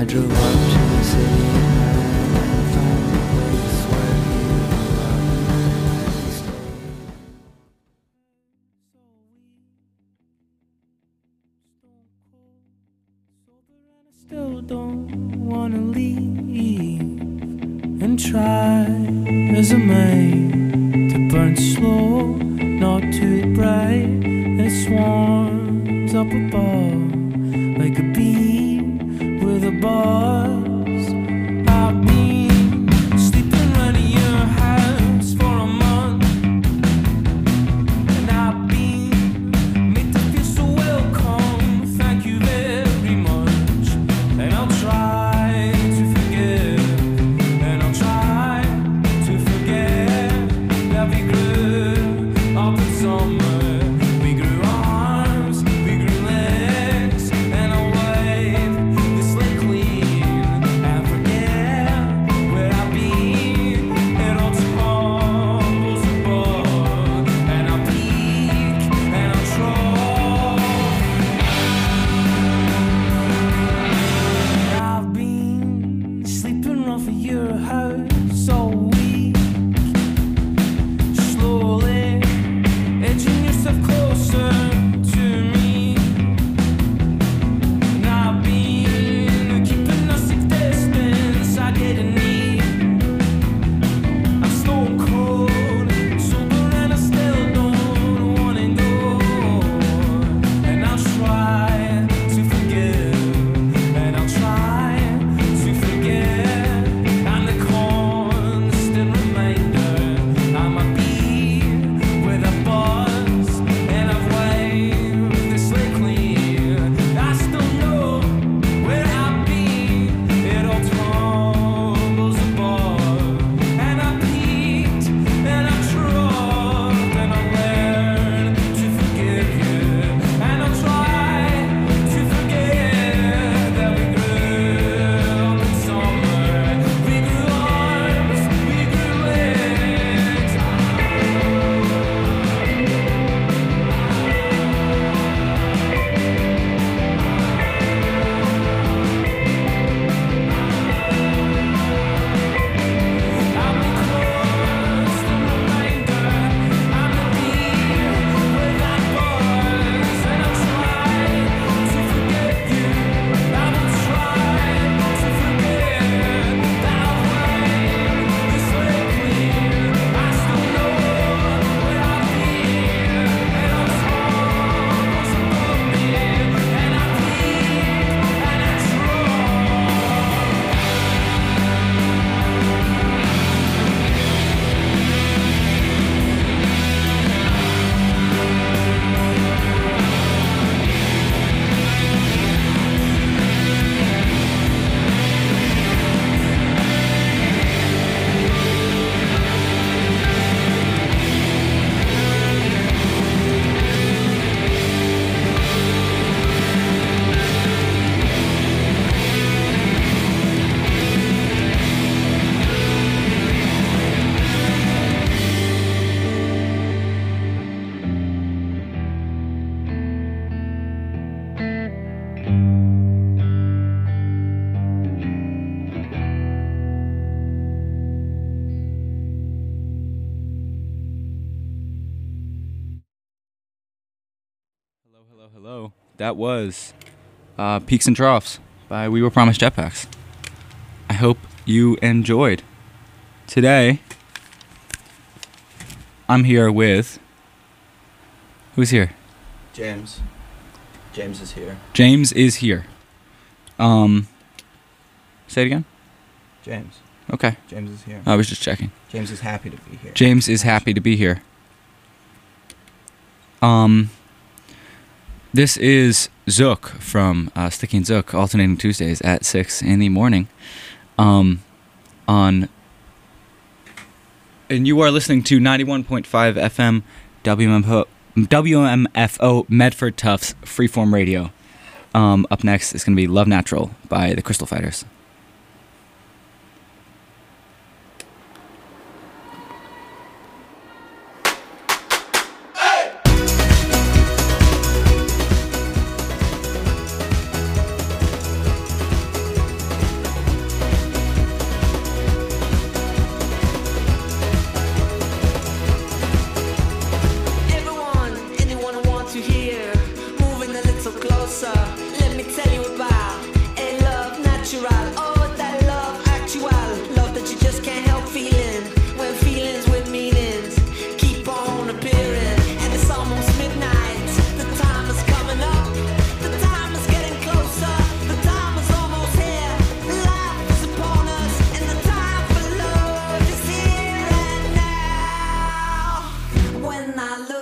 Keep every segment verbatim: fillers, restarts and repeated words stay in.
drove up to the city and I found a place where you stay. Still don't wanna leave and try as I may to burn slow, not too bright. It swarms up above like a bee with a buzz. I've been sleeping right in your house for a month, and I've been made to feel so welcome. Thank you very much, and I'll try to forgive, and I'll try to forget that we grew up in summer. That was uh, Peaks and Troughs by We Were Promised Jetpacks. I hope you enjoyed. Today, I'm here with... Who's here? James. James is here. James is here. Um, say it again? James. Okay. James is here. I was just checking. James is happy to be here. James is happy to be here. Um... This is Zook from uh, Sticky and Zook, alternating Tuesdays at six in the morning. Um, on, and you are listening to ninety-one point five F M W M F O Medford Tufts Freeform Radio. Um, up next is going to be Love Natural by the Crystal Fighters.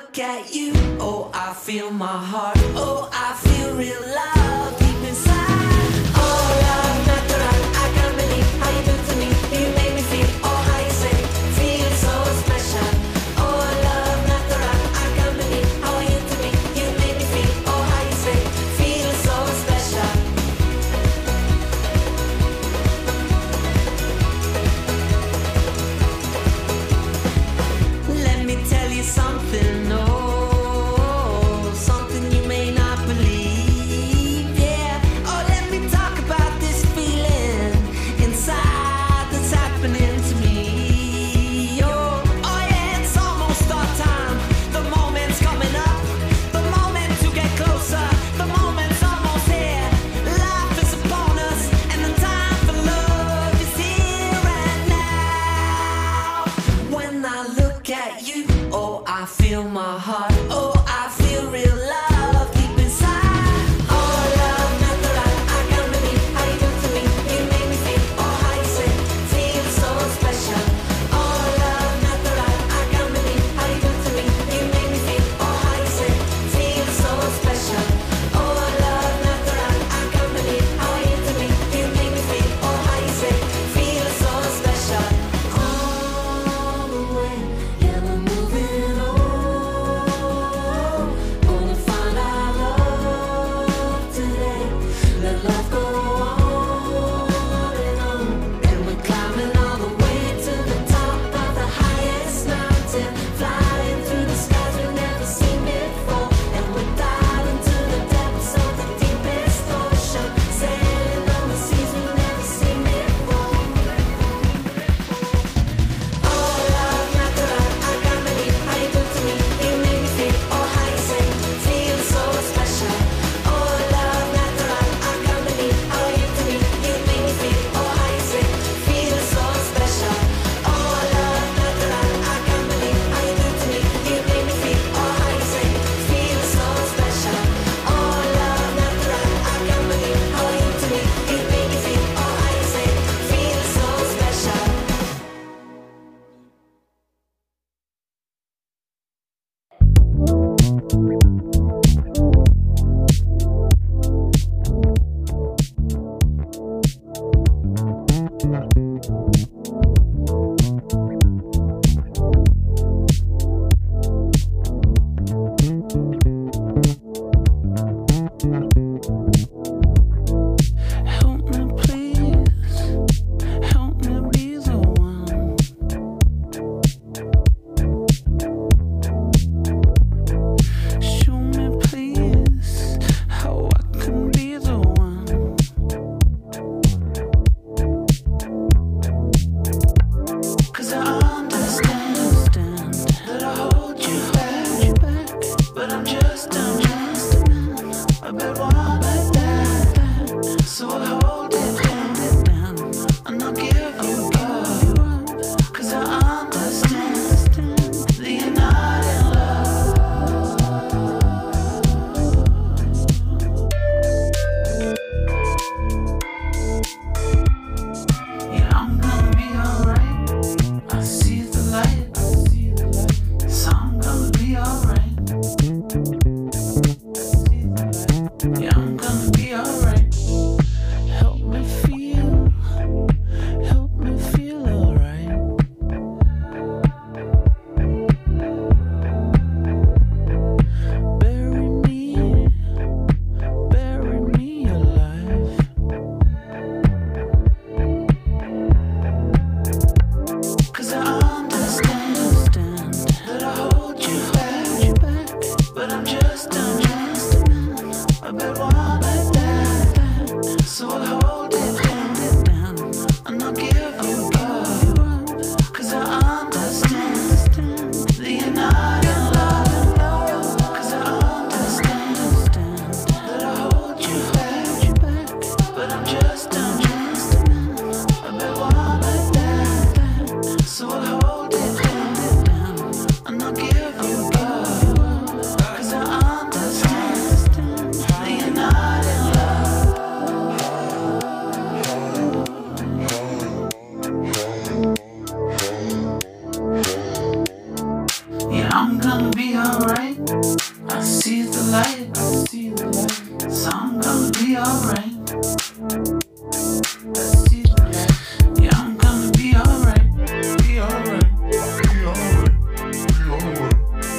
look at you, oh, I feel my heart. Oh, I feel real love deep inside. Oh, love, natural, I can't believe how you do to me. You make me feel, oh, how you say, feel so special. Oh, love, natural, I can't believe how you to me. You make me feel, oh, how you say, feel so special. Let me tell you something, oh, something you may not believe, yeah. Oh, let me talk about this feeling inside that's happening to me. Oh, oh yeah, it's almost our time. The moment's coming up, the moment to get closer. The moment's almost here. Life is upon us, and the time for love is here and now. When I look at you, oh, I feel my heart. Oh, I feel real love deep inside. Oh, love, natural, I can't believe how you do to me. You make me feel, oh, how you say, feel so special. Oh, love, natural, I can't believe how you do to me. You make me feel, oh, how you say, feel so special. Oh, love, natural, I can't believe how you do to me. You make me feel, oh, how you say, feel so special. All the way, yeah, we're moving on. Gonna find alright. I see the light, I see the light. So I'm gonna be alright. I see the light. Yeah, I'm gonna be alright. Be alright. Be alright. Be alright.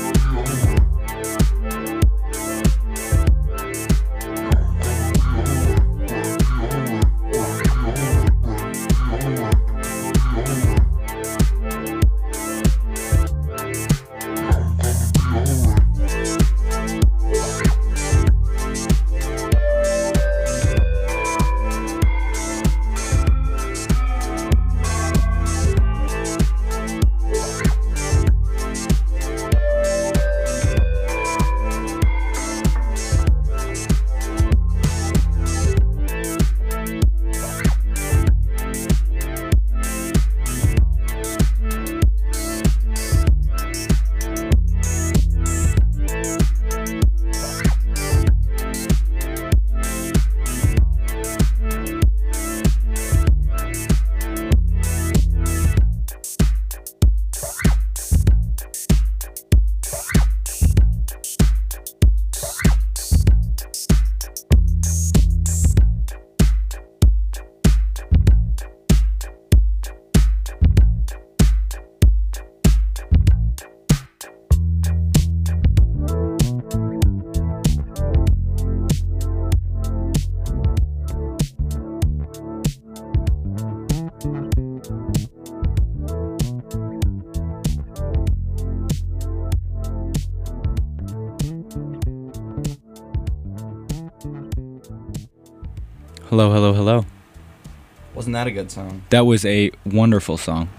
Hello, hello, hello. Wasn't that a good song? That was a wonderful song.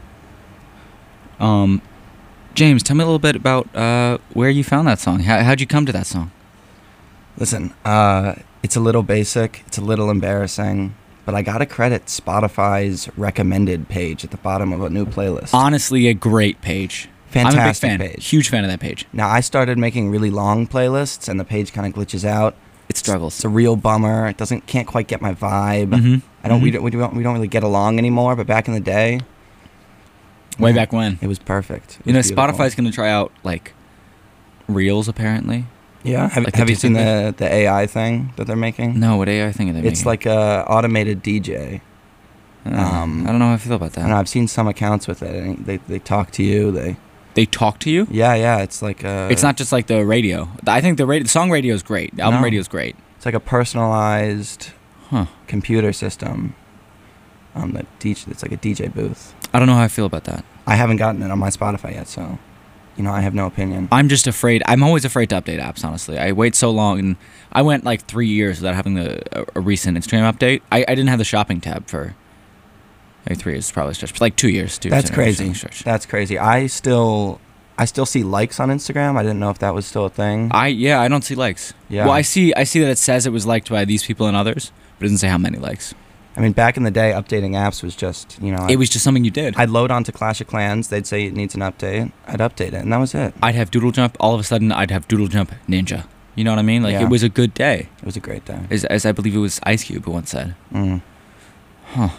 Um, James, tell me a little bit about uh, where you found that song. How, how'd you come to that song? Listen, uh, it's a little basic, it's a little embarrassing, but I gotta credit Spotify's recommended page at the bottom of a new playlist. Honestly, a great page. Fantastic I'm a big fan. page. Huge fan of that page. Now, I started making really long playlists, and the page kind of glitches out. It struggles. It's a real bummer. It doesn't can't quite get my vibe. Mhm. I don't. We Mhm. don't. We don't. We don't really get along anymore. But back in the day, Way yeah, back when. it was perfect. It You know, was beautiful. Spotify's going to try out, like, Reels, apparently. Yeah. Have, like the have you seen TikTok the the A I thing that they're making? No, what A I thing are they It's making? like a automated D J. Uh, um, I don't know how I feel about I don't know. that. I've seen some accounts with it. And they they talk to you. They. They talk to you? Yeah. Yeah. It's like a. It's not just like the radio. I think the radio, the song radio is great. The album No. radio is great. It's like a personalized Huh. computer system. Um, that D J. It's like a D J booth. I don't know how I feel about that. I haven't gotten it on my Spotify yet, so, you know, I have no opinion. I'm just afraid. I'm always afraid to update apps, honestly. I wait so long, and I went like three years without having the, a, a recent Instagram update. I, I didn't have the shopping tab for like three years, probably stretch, but like two years. Two That's years, crazy. Stretch. That's crazy. I still, I still see likes on Instagram. I didn't know if that was still a thing. I yeah, I don't see likes. Yeah. Well, I see. I see that it says it was liked by these people and others, but it doesn't say how many likes. I mean, back in the day, updating apps was just, you know, It was just something you did. I'd load onto Clash of Clans. They'd say it needs an update. I'd update it, and that was it. I'd have Doodle Jump. All of a sudden, I'd have Doodle Jump Ninja. You know what I mean? Like Yeah. it was a good day, It was a great day. as, as I believe it was Ice Cube who once said. Mm. Huh.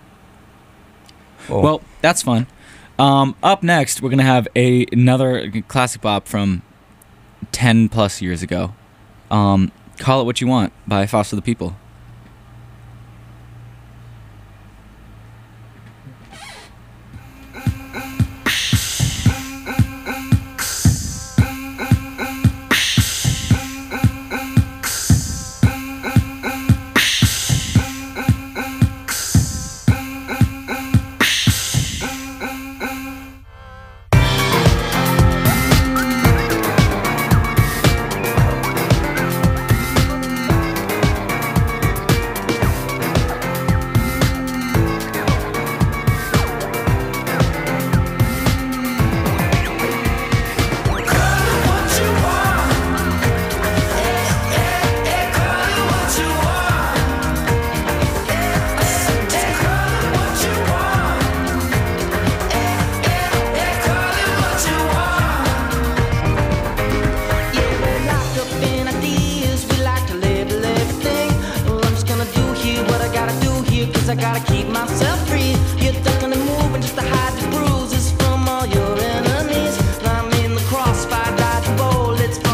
Well, Well, that's fun. Um, up next, we're gonna have a another classic bop from ten plus years ago. Um, Call It What You Want by Foster the People. I gotta keep myself free. You're ducking and moving just to hide the bruises from all your enemies. I'm in the crossfire, dodge and roll. It's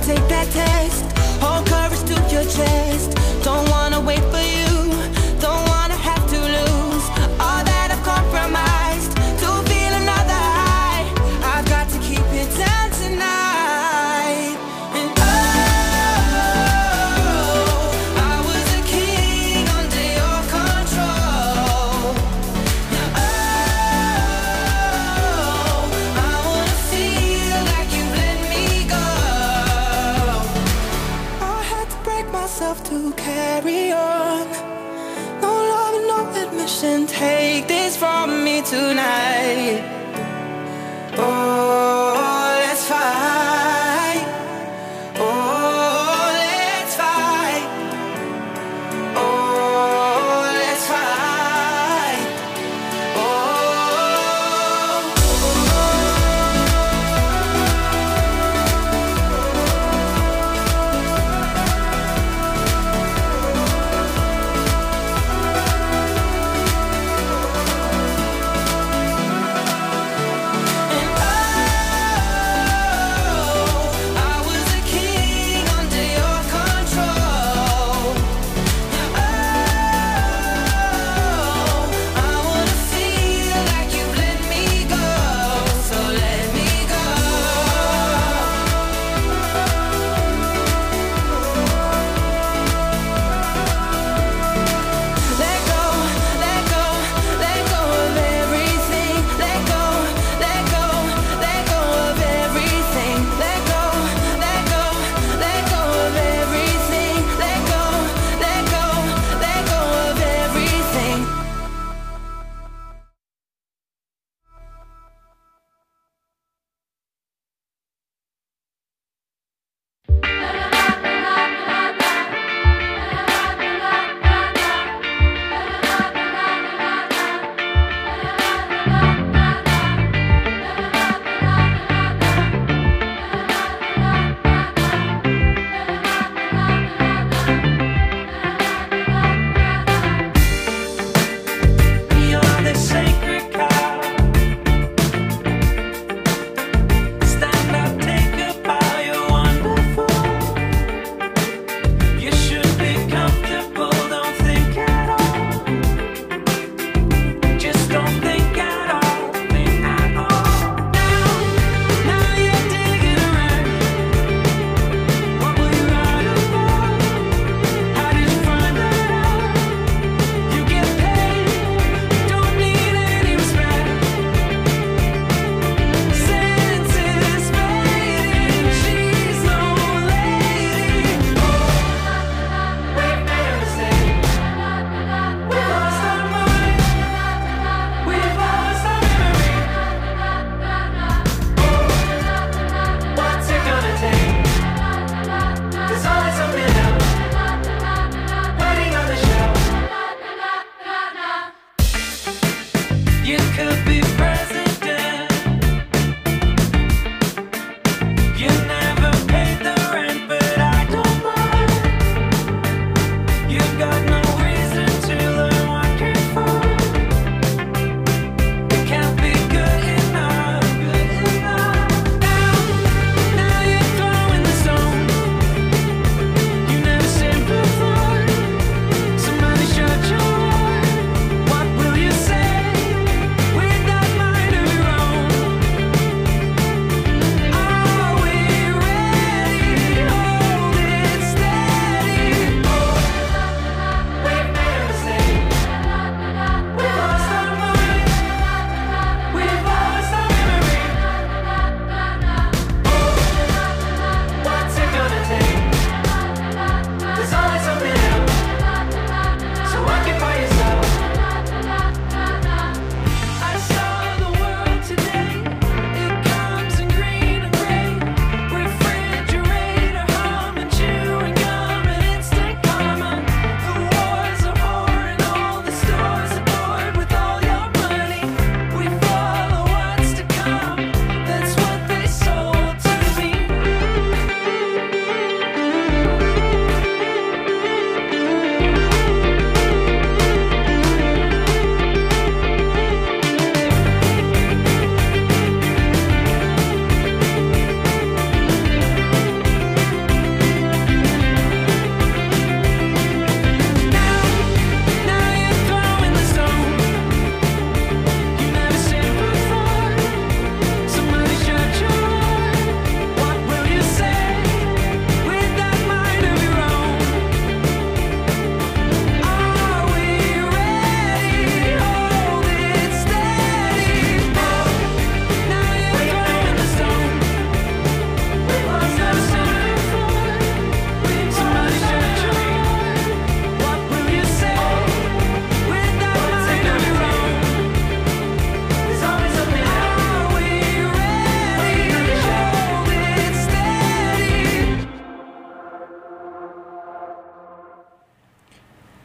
take that test. Hold courage to your chest. Don't wanna wait for you. Don't wanna have to lose all that I've compromised to feel another high. I've got to keep it down tonight. And oh, I was a king under your control. Now oh, I wanna feel like you let me go. I had to break myself to carry on. No love and no admission. Take this from me tonight. Oh, let's fight. Oh, let's fight. Oh, let's fight. And I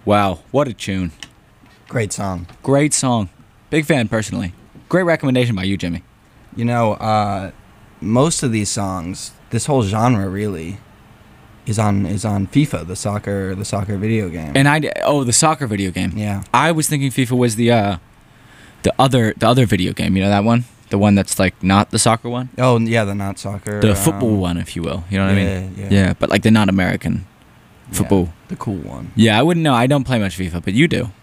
Wow, what a tune. Great song. Great song. Big fan personally. Great recommendation by you, Jimmy. You know, uh, most of these songs, this whole genre really, is on is on FIFA, the soccer the soccer video game. And I oh the soccer video game. Yeah. I was thinking FIFA was the uh, the other the other video game. You know that one, the one that's like not the soccer one, Oh yeah, the not soccer. the um, football one, if you will. You know what I yeah, mean? yeah. Yeah, but like the not American yeah, football. the cool one. Yeah, I wouldn't know. I don't play much FIFA, but you do.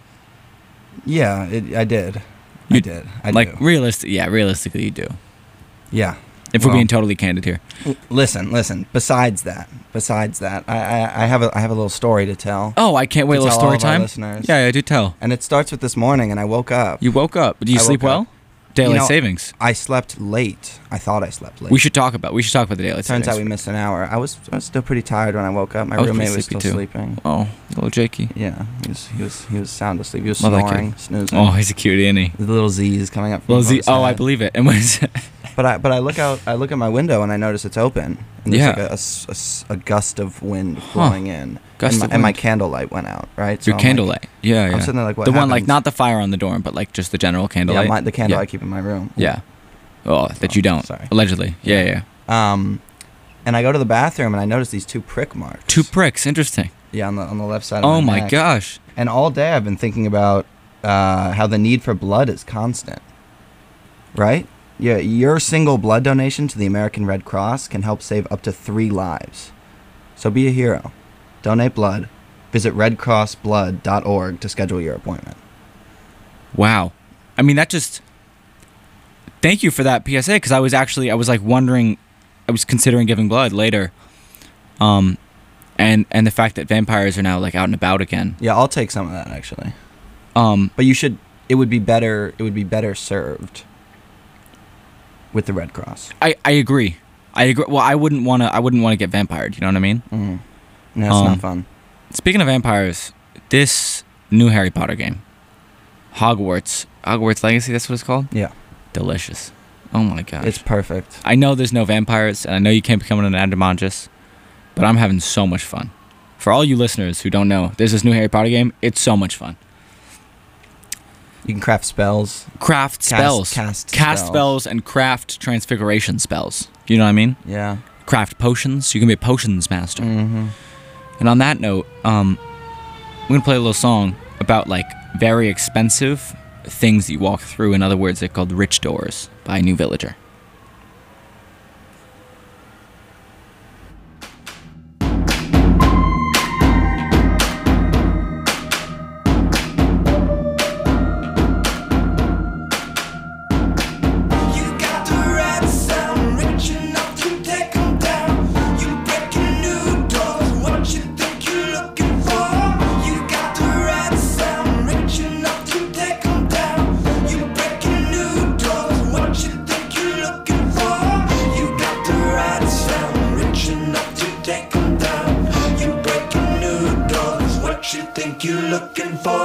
Yeah, it, I did. I You- did. I like do. realistic. Yeah, realistically, you do. Yeah. If we're Well, being totally candid here. l- listen, listen. Besides that, besides that, I, I, I have a I have a little story to tell. Oh, I can't wait. A To little tell all story of our time. listeners. Yeah, yeah, do tell. And it starts with this morning, and I woke up. You woke up. Did you I sleep woke well? up. Daylight You know, savings. I slept late. I thought I slept late. We should talk about. We should talk about the daylight Turns savings. out we missed an hour. I was I was still pretty tired when I woke up. My I was roommate pretty was sleepy still too. sleeping. Oh, little Jakey. Yeah, he was he was he was sound asleep. He was Love that kid. snoring, snoozing. Oh, he's a cutie, isn't he? The little Z's coming up from Little above Z. his Oh, I head. believe it. And what is it? But I but I look out I look at my window and I notice it's open. And there's Yeah. like a, a s- a s- a gust of wind blowing in. Gust and, my, of and my wind. candlelight went out. Right. So Your I'm like- candlelight. Yeah, yeah. I'm sitting there like, what the one like happens? not the fire on the door, but like just the general candlelight. Yeah, my, the candle Yeah. I keep in my room. Yeah. Oh, that Oh, you don't. sorry. Allegedly. Yeah, yeah. Um, and I go to the bathroom and I notice these two prick marks. Two pricks. Interesting. Yeah, on the on the left side. Of Oh my my neck. gosh. And all day I've been thinking about uh, how the need for blood is constant. Right? Yeah, your single blood donation to the American Red Cross can help save up to three lives. So be a hero. Donate blood. Visit red cross blood dot org to schedule your appointment. Wow. I mean, that just. Thank you for that P S A, because I was actually I was like wondering, I was considering giving blood later, um, and and the fact that vampires are now like out and about again. Yeah, I'll take some of that actually. Um, But you should. It would be better. It would be better served with the Red Cross. I I agree. I agree. Well, I wouldn't want to. I wouldn't want to get vampired. You know what I mean? Mm. No, it's Um, not fun. Speaking of vampires, this new Harry Potter game, Hogwarts, Hogwarts Legacy. That's what it's called. Yeah, Delicious. Oh my gosh. it's perfect. I know there's no vampires, and I know you can't become an Adamantist, but I'm having so much fun. For all you listeners who don't know, there's this new Harry Potter game. It's so much fun. You can craft spells. Craft spells, cast cast spells. spells, and craft transfiguration spells. You know what I mean? Yeah. Craft potions. You can be a potions master. Mm-hmm. And on that note, um, we're gonna play a little song about like very expensive things that you walk through. In other words, they're called Rich Doors by New Villager. You got the right sound, rich enough to take 'em down. You breaking new doors, what you think you're looking for? You got the right sound, rich enough to take 'em down. You breaking new doors, what you think you're looking for? You got the right sound, rich enough to take 'em down. You breaking new doors, what you think you're looking for?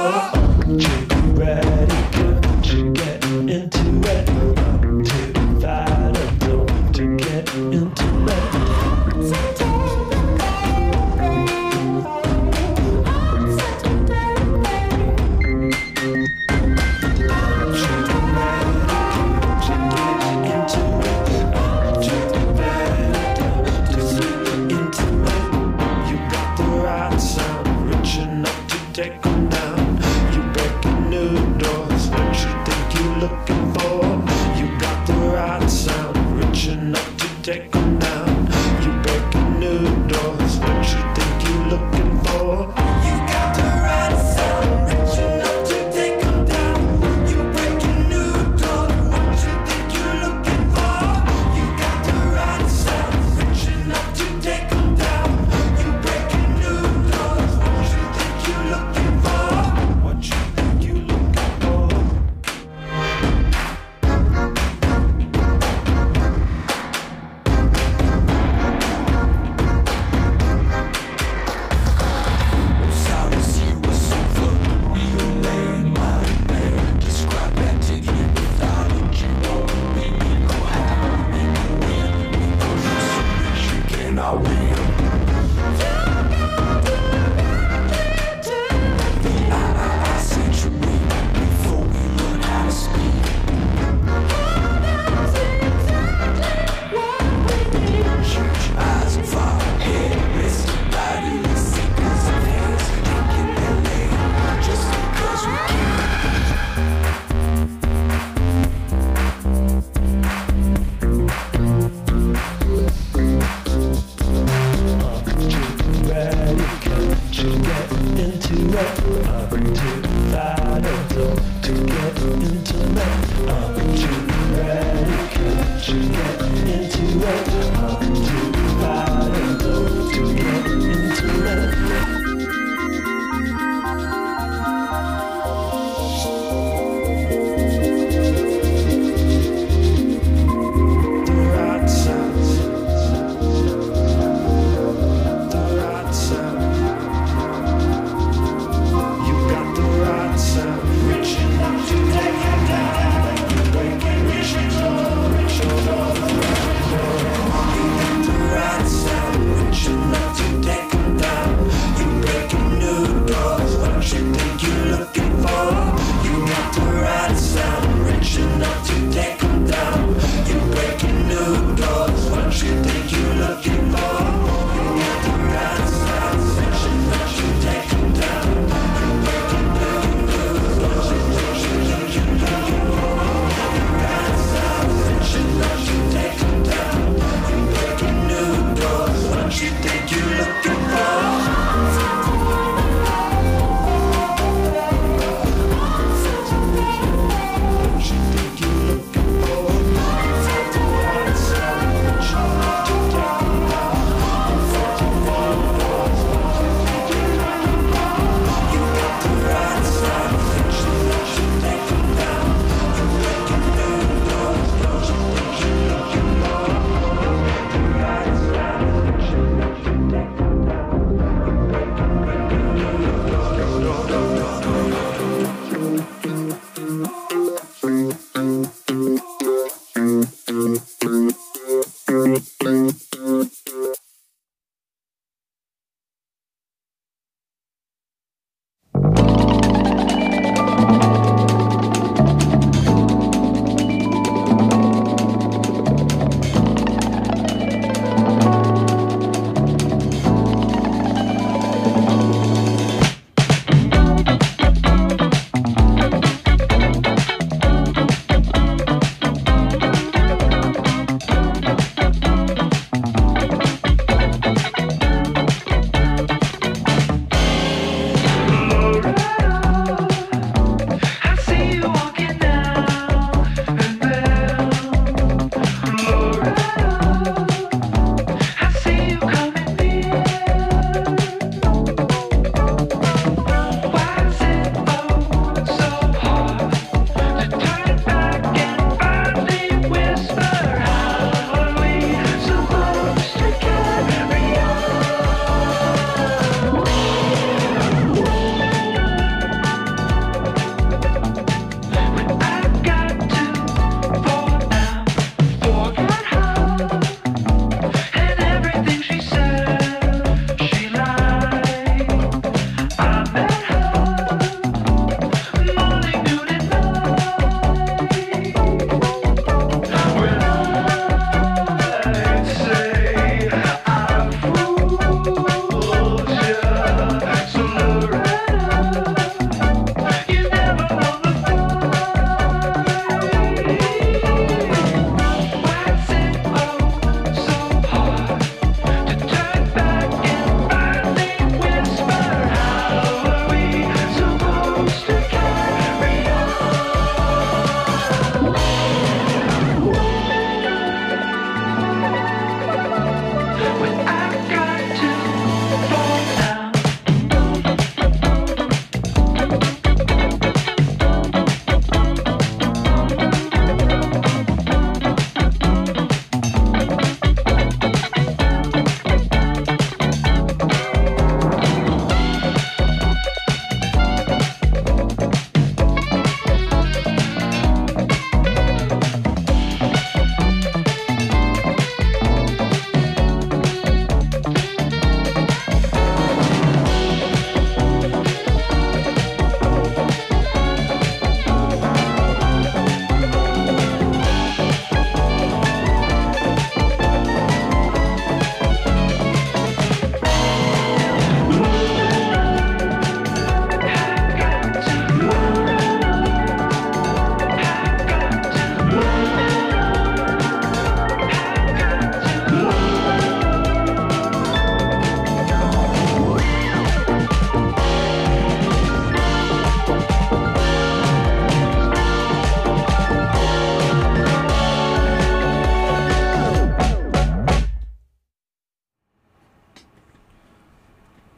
You got the right sound, rich enough to take 'em down. You breaking new doors, what you think you looking for? You got the right sound, rich enough to take 'em down. You breaking new doors, what you think you looking for? You got the right sound, rich enough to take 'em down. You breaking new doors, what you think you're looking for? You got the right sound, rich enough to take 'em down. You breaking new doors, what you think you're looking for? What you think you looking for? You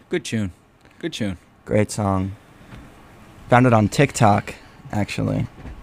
Good tune. Good tune. Great song. Found it on TikTok, actually.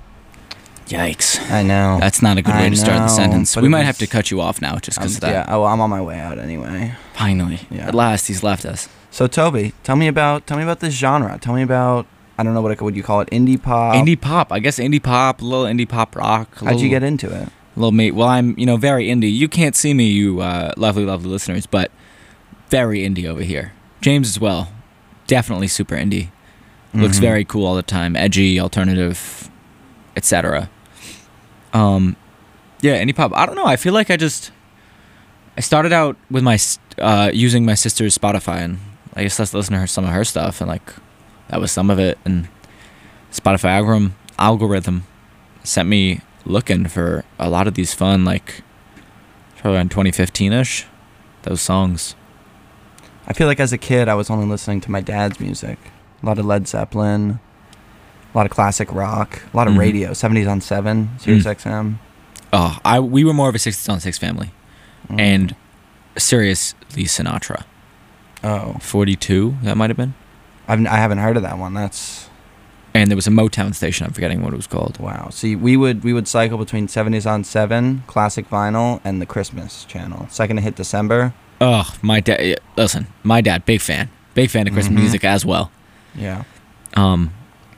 Yikes. I know. That's not a good way I to start the know, sentence. but We it might was- have to cut you off now just because Um, of that. Yeah, oh, I'm on my way out anyway. Finally. Yeah. At last, he's left us. So Toby, tell me about tell me about this genre. Tell me about I don't know what it, what you call it, indie pop. indie pop. I guess indie pop, a little indie pop rock. A How'd you little- get into it? little mate. Well, I'm, you know, very indie. You can't see me, you uh, lovely, lovely listeners, but very indie over here. James as well. Definitely super indie. Looks Mhm. very cool all the time. Edgy, alternative, et cetera. Um, yeah, indie pop. I don't know. I feel like I just I started out with my s- uh, using my sister's Spotify, and I guess let's listen to her, some of her stuff, and like that was some of it. And Spotify algorithm algorithm sent me looking for a lot of these fun, like probably around twenty fifteen ish, those songs. I feel like as a kid I was only listening to my dad's music. A lot of Led Zeppelin, a lot of classic rock, a lot of Mhm. radio, seventies on seven, Sirius Mm. X M. Oh, I we were more of a sixties on six family, Mm. and seriously Sinatra, oh, forty-two that might have been, I've, I haven't heard of that one. That's and there was a Motown station. I'm forgetting what it was called. wow. See, we would we would cycle between seventies on seven, classic vinyl, and the Christmas channel. Second to hit December. Oh, my dad. Listen, my dad, big fan, big fan of Christmas Mhm. music as well. Yeah. Um,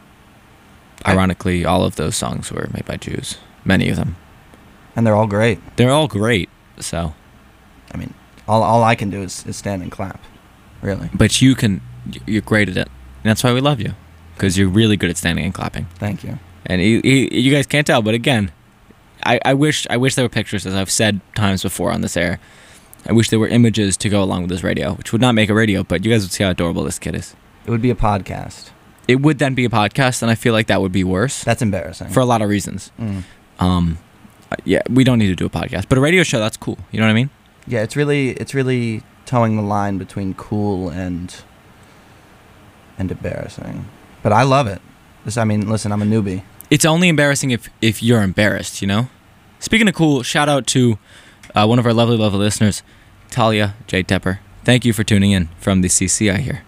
I- ironically, all of those songs were made by Jews. Many of them. And they're all great. They're all great. So, I mean, all all I can do is, is stand and clap. Really. but you can, you're great at it. And that's why we love you, because you're really good at standing and clapping. Thank you. And you, you, you guys can't tell, but again, I, I wish I wish there were pictures, as I've said times before on this air. I wish there were images to go along with this radio, which would not make a radio, but you guys would see how adorable this kid is. It would be a podcast. It would then be a podcast, and I feel like that would be worse That's embarrassing. for a lot of reasons. Mm. Um, yeah, we don't need to do a podcast, but a radio show, that's cool. You know what I mean? Yeah, it's really it's really towing the line between cool and and embarrassing. But I love it. This, I mean, listen, I'm a newbie. It's only embarrassing if, if you're embarrassed, you know? Speaking of cool, shout out to uh, one of our lovely, lovely listeners, Talia J. Tepper. Thank you for tuning in from the C C I here.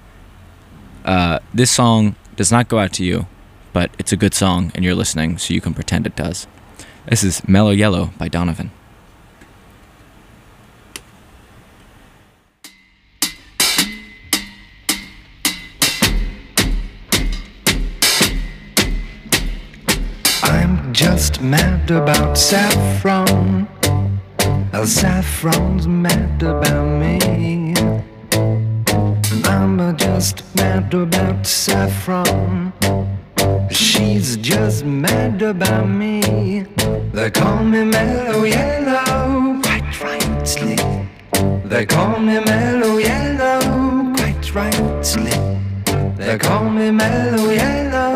Uh, this song does not go out to you, but it's a good song, and you're listening, so you can pretend it does. This is Mellow Yellow by Donovan. I'm just mad about saffron. Uh, Saffron's mad about me. I'm uh, just mad about saffron. She's just mad about me. They call me Mellow Yellow, quite rightly. They call me Mellow Yellow, quite rightly. They call me Mellow Yellow.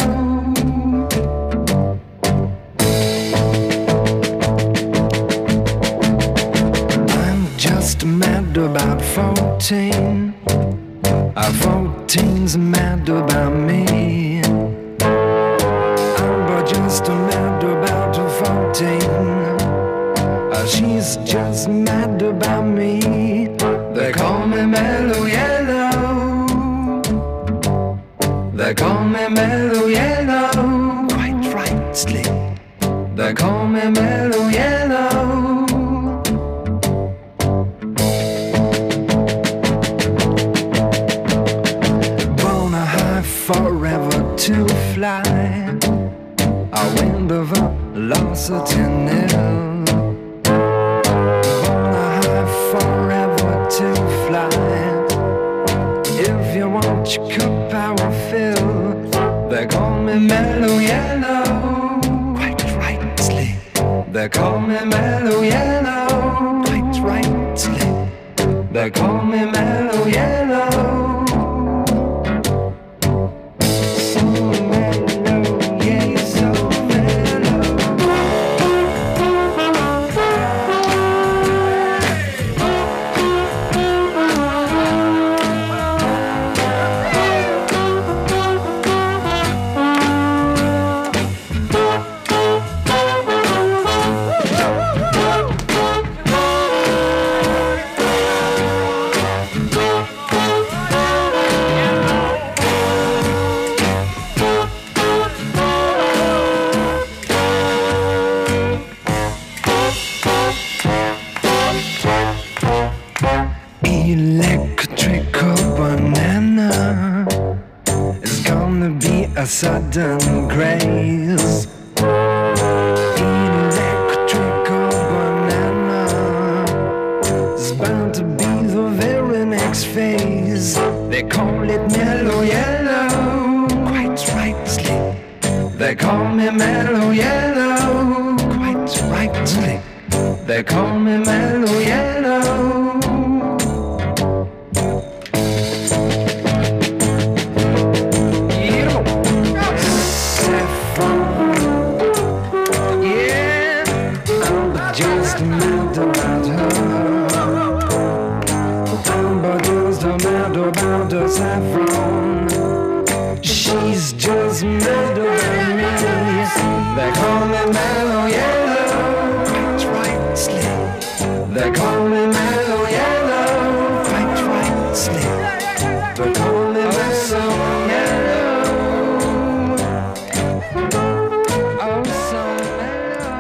I'm just mad about fourteen. Uh, fourteen's mad about me. I'm just mad about fourteen. Uh, she's just mad about me. They call me Mellow Yellow. They call me Mellow Yellow, quite rightly. They call me Mellow Yellow. Born a high forever to fly. A wind of velocity nil. Born a high forever to fly. If you want your cup, I will fill. They call me Mellow Yellow, quite rightly. They call me Mellow Yellow, quite rightly. They call me Mellow Yellow. So mellow, yeah, so mellow. Electrical banana is gonna be a sudden grace. Electrical banana is bound to be the very next phase. They call it mellow yellow, quite rightly. They call me mellow yellow, quite rightly. They call me mellow yellow. Saffron, she's just mad over me. They call me mellow yellow, quite rightly. They call me mellow yellow, quite rightly. They call me mellow yellow. Oh, so mellow.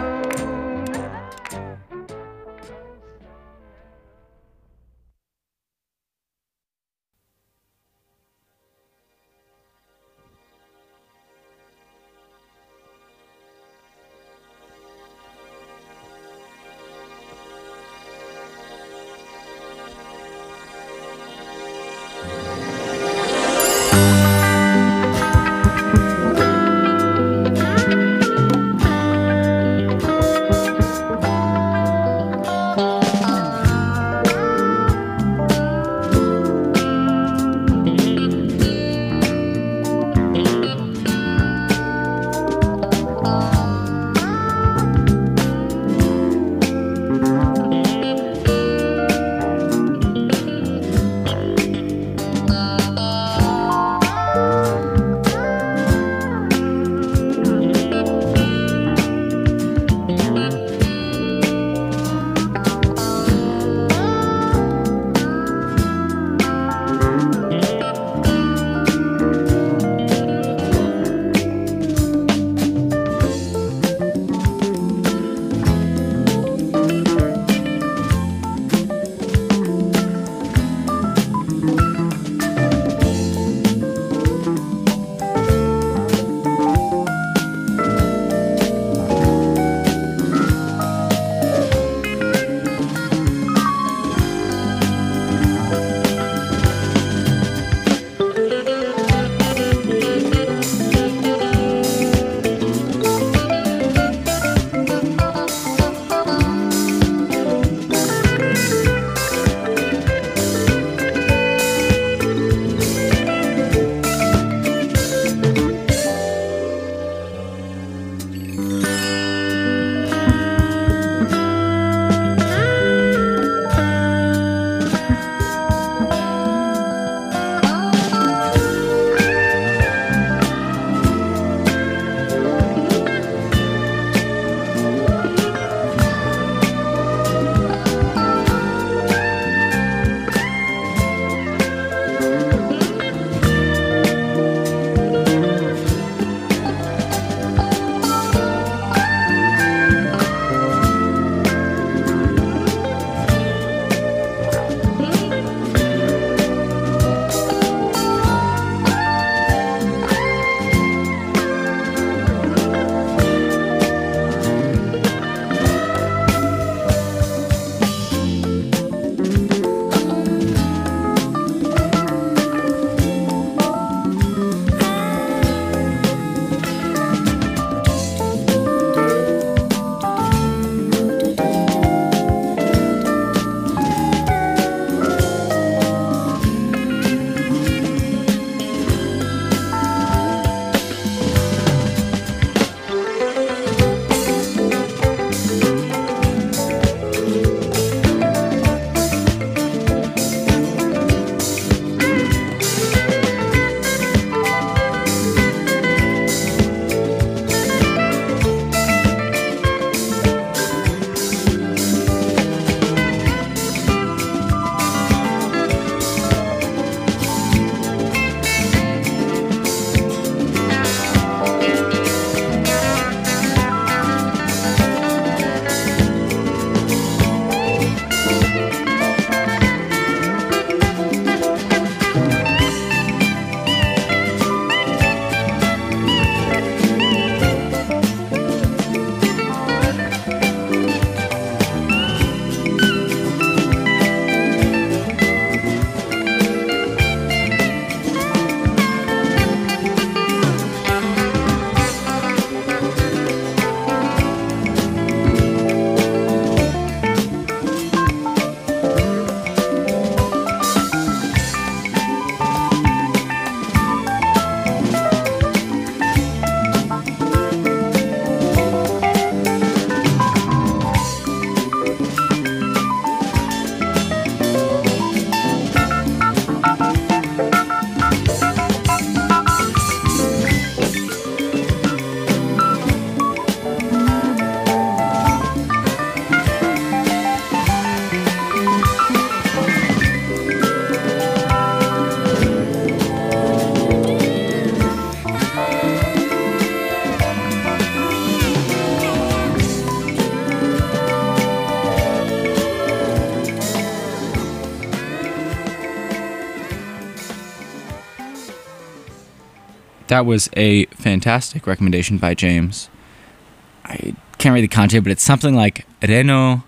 That was a fantastic recommendation by James. I can't read the kanji, but it's something like Reno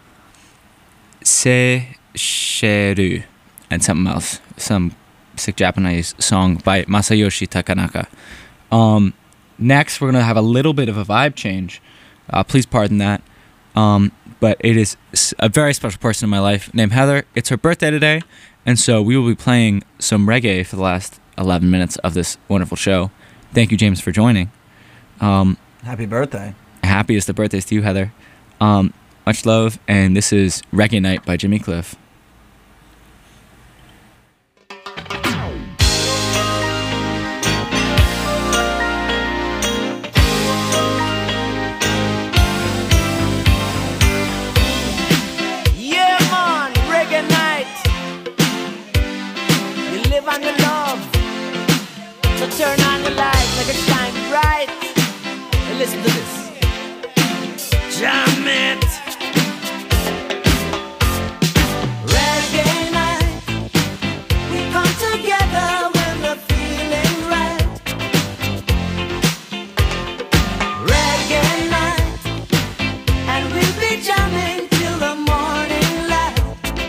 Se Sheru and something else. Some sick Japanese song by Masayoshi Takanaka. Um, next, we're going to have a little bit of a vibe change. Uh, please pardon that. Um, but it is s- a very special person in my life named Heather. It's her birthday today, and so we will be playing some reggae for the last eleven minutes of this wonderful show. Thank you, James, for joining. Um, Happy birthday. happiest of birthdays to you, Heather. Um, much love, and this is Reggae Night by Jimmy Cliff. Yeah, man, reggae night. You live on the love. So turn on the light, make it shine bright. And listen to this. Jam it. Reggae night. We come together when we're feeling right. Reggae night. And we'll be jamming till the morning light.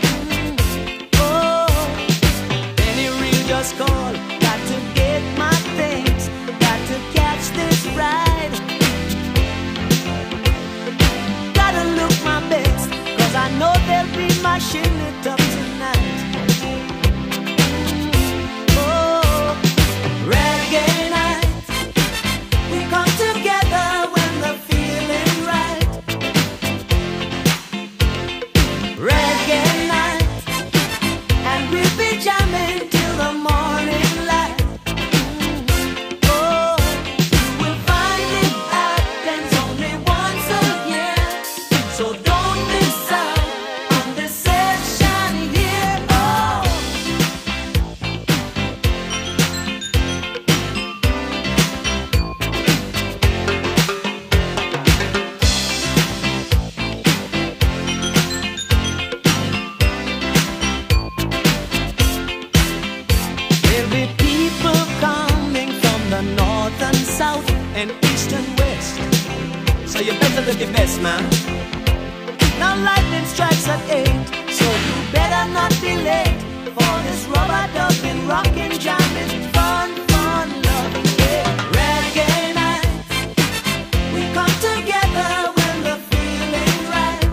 Oh, any real just call. Got to get my things. Got to catch this ride. Gotta look my best, cause I know they'll be mashing it up tonight. Oh, reggae night. We come together when the feeling right. Reggae night. And we'll be jamming till the morning light. Oh, you will find it happens only once a year. So don't miss out on this session here. Oh, there'll be people coming from the north and south and east and west. So you better look your best, man. Now lightning strikes at eight, so you better not be late for this rubber dubbing, rockin', jamming, fun, fun, love, yeah. Reggae night. We come together when the feeling right.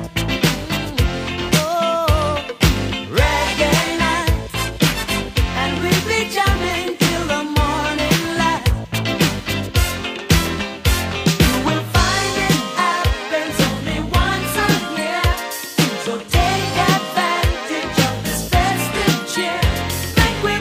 Oh, reggae night. And we'll be jamming till the morning light. You will find it happens only once a year. So take advantage of this festive cheer. Make we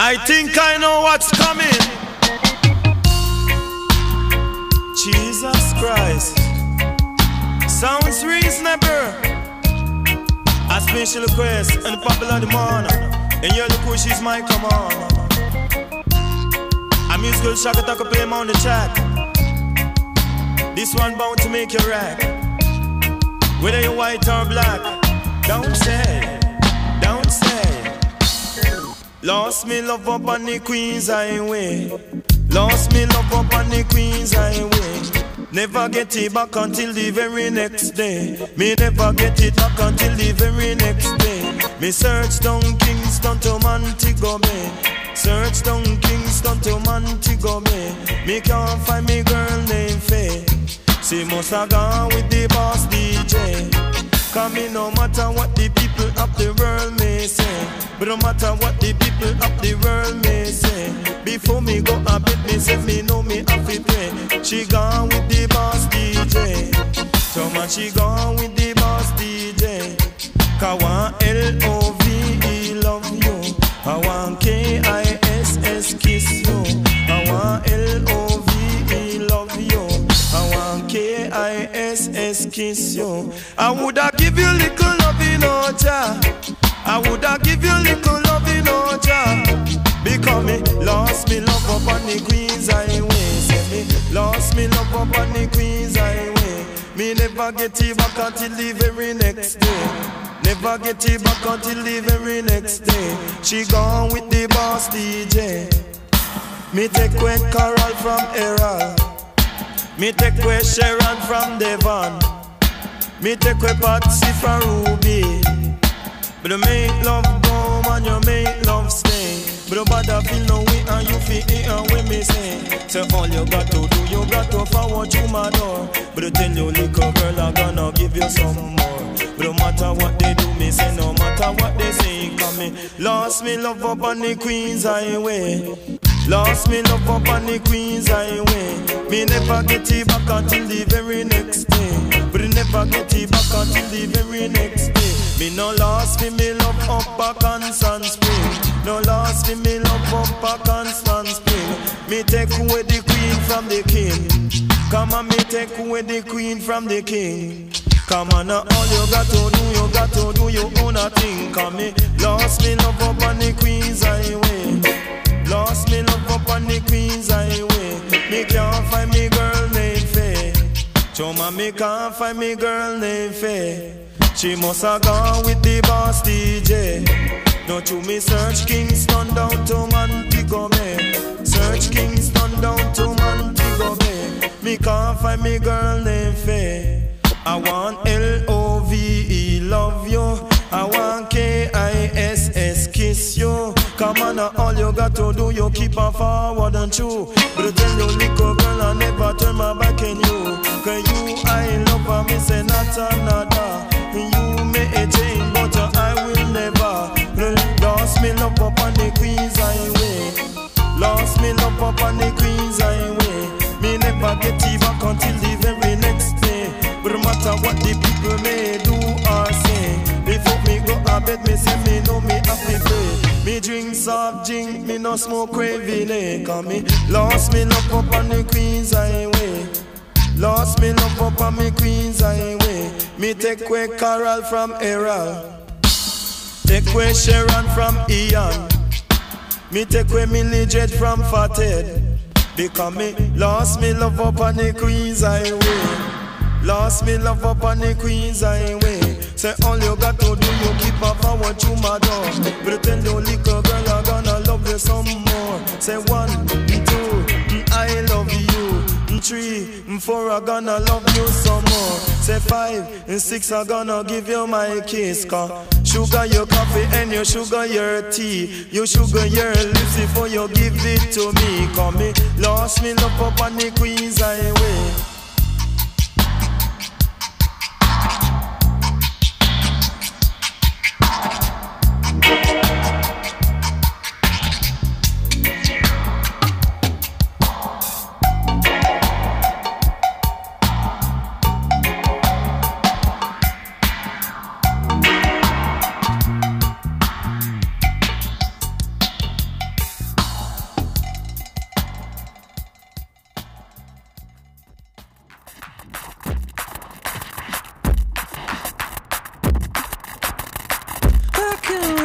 I think I know what's coming. Jesus Christ. Sounds reasonable. A special request and the popular demand. And you're the cool, she's my command. A musical shock attack a play on the chat. This one bound to make you rack. Whether you're white or black, don't say, don't say. Lost me love up on the Queen's Highway. Lost me love up on the Queen's Highway. Never get it back until the very next day. Me never get it back until the very next day. Me search down Kingston to Montego Bay. Search down Kingston to Montego Bay. Me can't find me girl named Faye. She must have gone with the boss D J. Cause me no matter what the people of the world may say, but no matter what the people of the world may say, before me go a bit me say me know me have to pay. She gone with the boss D J. So much she gone with the boss D J. Cause one L O V E love you, I want K I S S kiss you, I want L O V E love you, I want K I S S kiss you. I woulda give you little love in Oja. I woulda give you little love in Oja. Because me lost me love up on the Queen's Highway. Say me lost me love up on the Queen's Highway. Me never get it back until the very next day. Never get it back until the very next day. She gone with the boss D J. Me take away Carol from Errol. Me take away Sharon from Devon. Me take away Patsy from Ruby. But you make love go and you make love stay. But you bother feel no way and you feel it and when me say. So all you got to do, you got to forward to my door. But you tell your little girl I'm gonna give you some more. But no matter what they do, me say no matter what they say. Come me, lost me love up on the Queen's Highway. Lost me love up on the Queen's Highway. Me never get it back until the very next day. But you never get it back until the very next day. Me no lost me, me love up a Constant Spring. No lost me, me love up a Constant Spring. Me take away the Queen from the King. Come on, me take away the Queen from the King. Come on, now all you got to do, you got to do your own a thing. Come me, lost me love up on the Queen's Highway. Lost me love up on the Queen's Highway. Me can't find me girl named Faye. Choma, me can't find me girl named Faye. She must have gone with the boss D J. Don't you me search Kingston down to Montego Bay. Search Kingston down to Montego Bay. Me can't find me girl named Faye. I want L O V E love you, I want K I S S kiss you. Come on, now all you got to do, you keep on forward and true. But you tell your little girl I never turn my back on you. Cause you I love her, me say not another. You may a change, but I will never. Lost me love up on the Queen's Highway. Lost me love up on the Queen's Highway. Me never get it back until the very next day. But no matter what the people may do or say, before me go a bed, me say me know me have to pray. Me drink soft drink, me no smoke craving, eh. Cause me lost me love up on the Queen's Highway. Lost me love up on me Queen's Highway. Me take away Carol from Errol. Take away Sharon from Ian. Me take away Millie Jet from Fathead. Because me lost me love up on the Queen's Highway. Lost me love up on the Queen's Highway. Say all you got to do, you keep up forward to my door. Pretend you little girl, I'm gonna love you some more. Say one, two, I love you. Three, four, I'm gonna love you some more. Say five and six, I'm gonna give you my kiss. Cause sugar your coffee and you sugar your tea. You sugar your lips before you give it to me. Cause me lost me love up on the Queen's Highway. you.